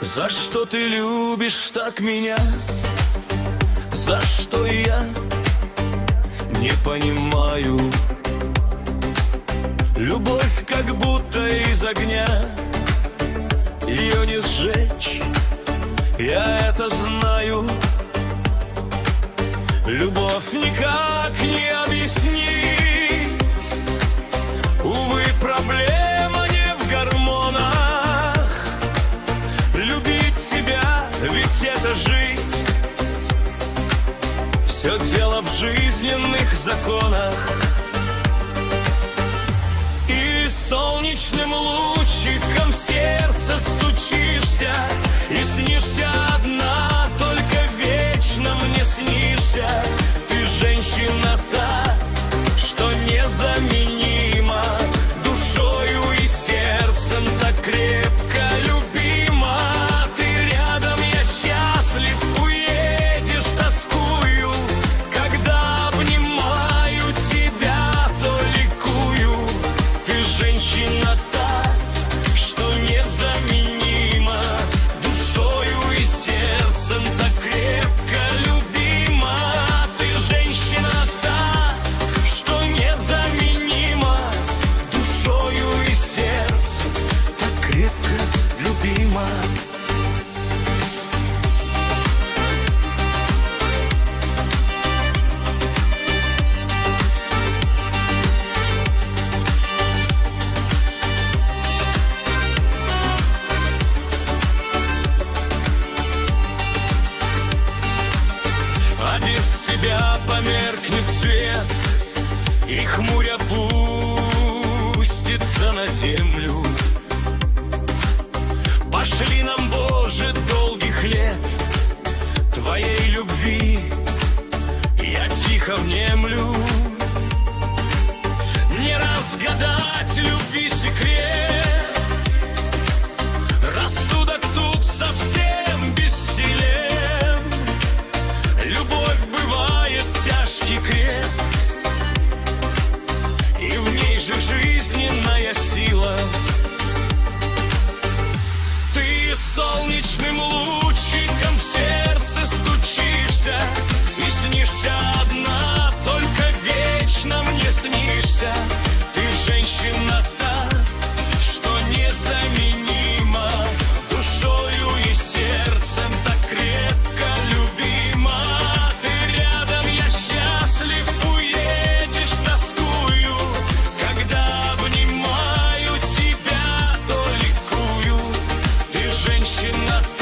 За что ты любишь так меня? За что я не понимаю? Любовь как будто из огня, ее не сжечь, я это знаю. Любовь никак не объяснить, увы, проблема не в гормонах. Любить тебя, ведь это жить, все дело в жизненных законах. И солнечным лучиком в сердце стучишься, и снишься одна, только вечно мне снишься. Ты женщина та, что незаменима, душою и сердцем так крепко любима. Ты рядом, я счастлив, уедешь, тоскую. Когда обнимаю тебя, то ликую. Ты женщина та, что незаменима, душою и сердцем так крепко любима. Ты женщина та, что незаменима, душою и сердцем так крепко любима. А без тебя померкнет свет, и хмуря пустится на землю. Пошли нам, Боже, долгих лет Твоей любви, я тихо внемлю. Не разгадать любви секрет, рассудок тут совсем бессилен. Любовь бывает тяжкий крест, и в ней же жизненная сила. Ты солнечным лучиком в сердце стучишься, и снишься одна, только вечно мне снишься. Ты женщина та, что незаменима, душою и сердцем так крепко любима. Ты рядом, я счастлив, уедешь, тоскую. Когда обнимаю тебя, то ликую. Ты женщина